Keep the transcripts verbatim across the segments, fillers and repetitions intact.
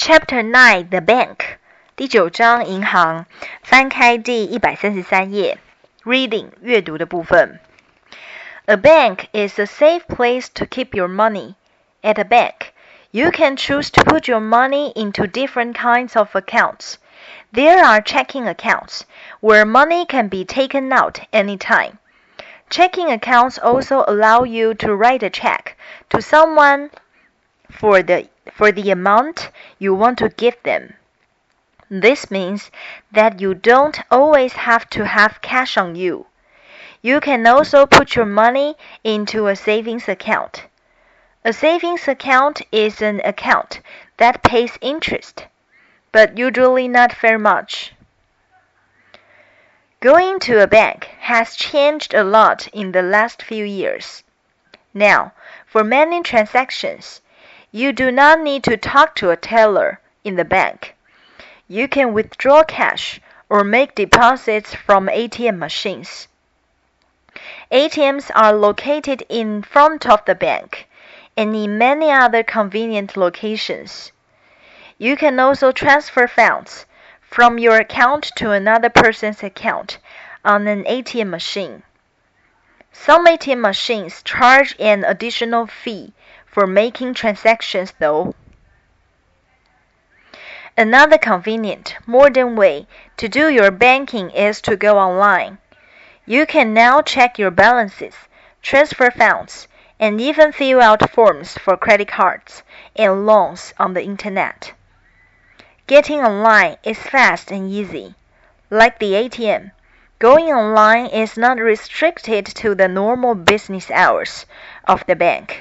Chapter nine, The Bank. 第九章，银行。翻开第一百三十三页 Reading 阅读的部分。A bank is a safe place to keep your money. At a bank, you can choose to put your money into different kinds of accounts. There are checking accounts, where money can be taken out anytime. Checking accounts also allow you to write a check to someone for the, for the amount you want to give them. This means that you don't always have to have cash on you. You can also put your money into a savings account. A savings account is an account that pays interest, but usually not very much. Going to a bank has changed a lot in the last few years. Now, for many transactions, you do not need to talk to a teller in the bank. You can withdraw cash or make deposits from A T M machines. A T Ms are located in front of the bank and in many other convenient locations. You can also transfer funds from your account to another person's account on an A T M machine. Some A T M machines charge an additional fee for making transactions though. Another convenient, modern way to do your banking is to go online. You can now check your balances, transfer funds, and even fill out forms for credit cards and loans on the internet. Getting online is fast and easy. Like the A T M, going online is not restricted to the normal business hours of the bank.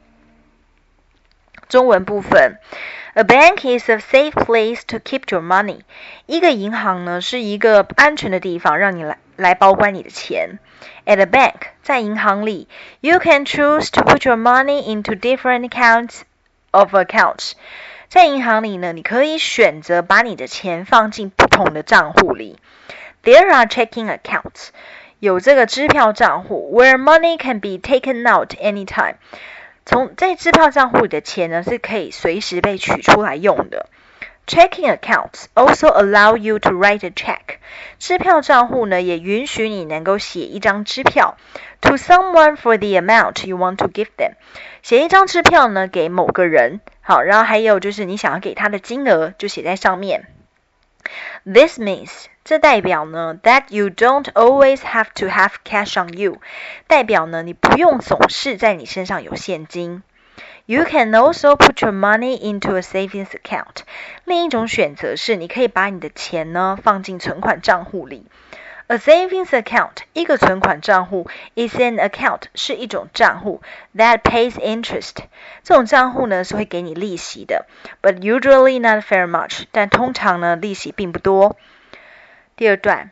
中文部分 A bank is a safe place to keep your money. 一个银行呢是一个安全的地方，让你来来保管你的钱。At a bank, 在银行里 you can choose to put your money into different accounts of accounts. 在银行里呢，你可以选择把你的钱放进不同的账户里。There are checking accounts. 有这个支票账户 where money can be taken out anytime.从在支票账户里的钱呢，是可以随时被取出来用的。Checking accounts also allow you to write a check. 支票账户呢，也允许你能够写一张支票 to someone for the amount you want to give them. 写一张支票呢，给某个人。好，然后还有就是你想要给他的金额，就写在上面。This means, 这代表呢 that you don't always have to have cash on you. 代表呢你不用总是在你身上有现金。You can also put your money into a savings account. 另一种选择是你可以把你的钱呢放进存款账户里。A savings account, 一个存款账户 is an account, 是一种账户 that pays interest. 这种账户呢是会给你利息的 but usually not very much. 但通常呢利息并不多。第二段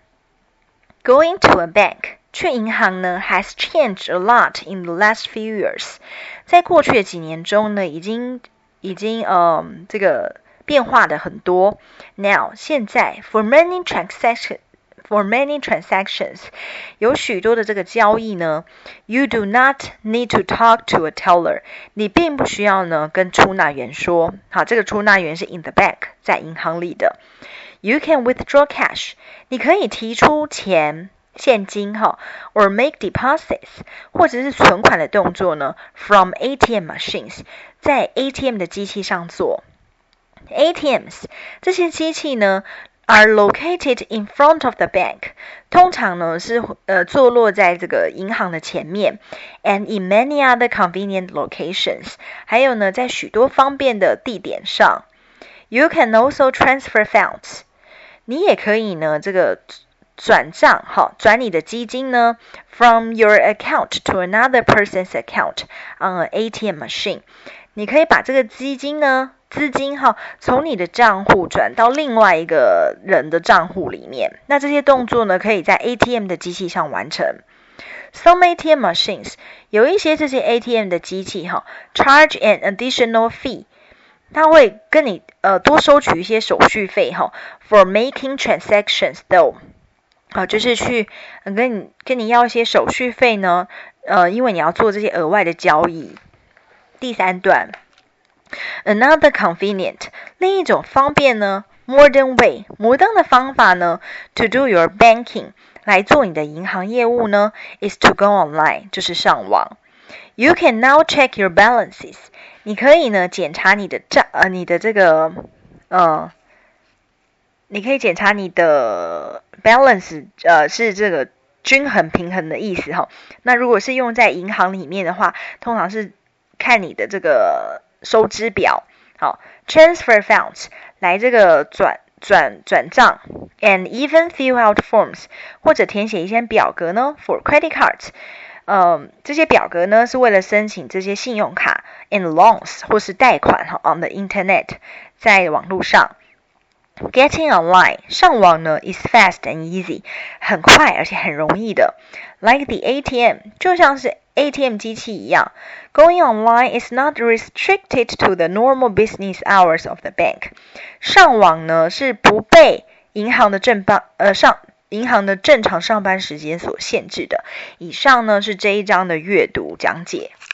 Going to a bank, 去银行呢 has changed a lot in the last few years. 在过去的几年中呢已经已经呃这个变化的很多。Now, 现在 for many transactions For many transactions, 有许多的这个交易呢 you do not need to talk to a teller. 你并不需要呢跟出纳员说。好，这个出纳员是 in the bank, 在银行里的。You can withdraw cash. 你可以提出钱现金哈 or make deposits, 或者是存款的动作呢 from A T M machines, 在 A T M 的机器上做。A T Ms, 这些机器呢are located in front of the bank. 通常呢是呃坐落在这个银行的前面 and in many other convenient locations. 还有呢在许多方便的地点上。You can also transfer funds. 你也可以呢这个转账好转你的基金呢 from your account to another person's account on an A T M machine. 你可以把这个基金呢资金哈，从你的账户转到另外一个人的账户里面。那这些动作呢，可以在 A T M 的机器上完成。Some A T M machines, 有一些这些 A T M 的机器哈 ，charge an additional fee. 它会跟你呃多收取一些手续费哈 ，for making transactions though. 好，就是去、呃、跟你跟你要一些手续费呢，呃，因为你要做这些额外的交易。第三段。Another convenient, 另一种方便呢 ，modern way， 摩登的方法呢 ，to do your banking， 来做你的银行业务呢 ，is to go online， 就是上网。You can now check your balances， 你可以呢检查你的账呃你的这个呃，你可以检查你的 balance， 呃是这个均衡平衡的意思哈。那如果是用在银行里面的话，通常是看你的这个收支表。好 ，transfer funds 来这个转转转账 ，and even fill out forms 或者填写一些表格呢 for credit cards， 嗯，这些表格呢是为了申请这些信用卡 and loans 或是贷款哈 on the internet 在网络上。Getting online 上网呢 is fast and easy 很快而且很容易的 like the A T M 就像是 A T M 机器一样 Going online is not restricted to the normal business hours of the bank 上网呢是不被银行的正办呃上银行的正常上班时间所限制的以上呢是这一章的阅读讲解。